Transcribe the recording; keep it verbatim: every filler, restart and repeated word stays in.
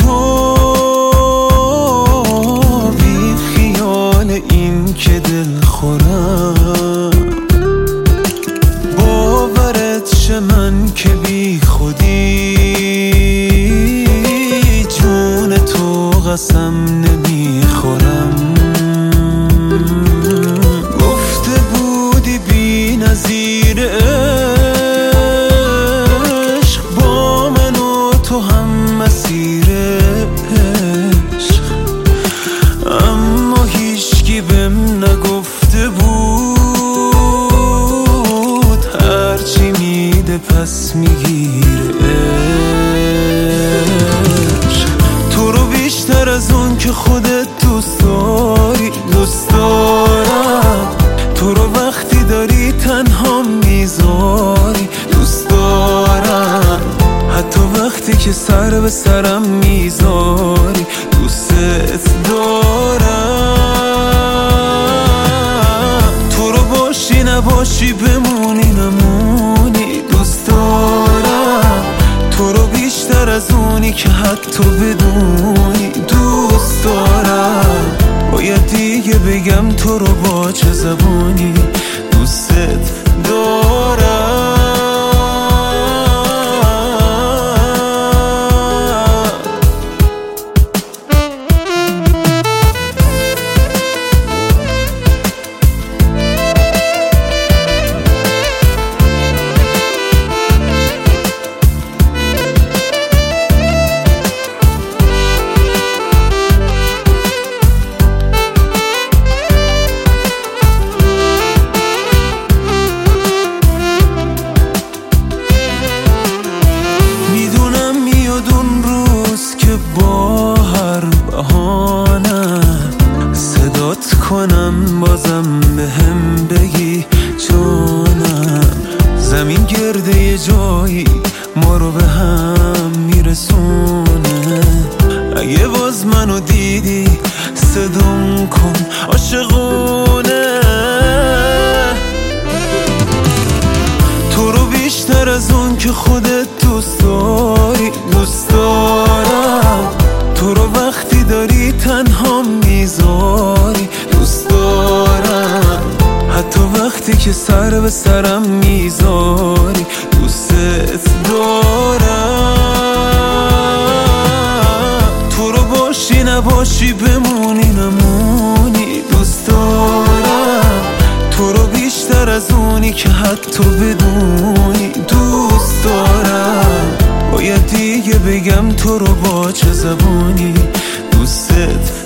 تو بی خیال این که دل خورم، باورت شه من که بی خودی جون تو قسم نمیخورم. گفته بودی بی نظیر عشق، با من و تو هم مسیر عشق، اما هیچکی بهم نگفته بود هرچی میده پس میگیره عشق. تو رو بیشتر از اون که خودت دوست داری دوست دارم، تو رو وقتی داری تنها میذاری دوست دارم، حتی وقتی که سر به سرم میذاری دوست دارم. تو رو باشی نباشی بمونی نمونی دوست دارم، تو رو بیشتر از اونی که حتی بدونی دوست دارم. باید دیگه بگم تو رو با چه زبانی دوستت دارم. با هر بهانه صدات کنم بازم به هم بگی جانم، زمین گرده یه جایی ما رو به هم میرسونه. اگه باز منو دیدی صدام کن عاشقونه. تو رو بیشتر از اون که خودت دوست داری دوست دارم، تو رو وقتی داری تنها میذاری دوست دارم، حتی وقتی که سر به سرم میذاری دوست دارم. تو رو باشی نباشی بمونی نمونی دوست دارم، تو رو بیشتر از اونی که حتی بدونی دوست دارم. باید دیگه بگم تو رو با چه زبانی دوستت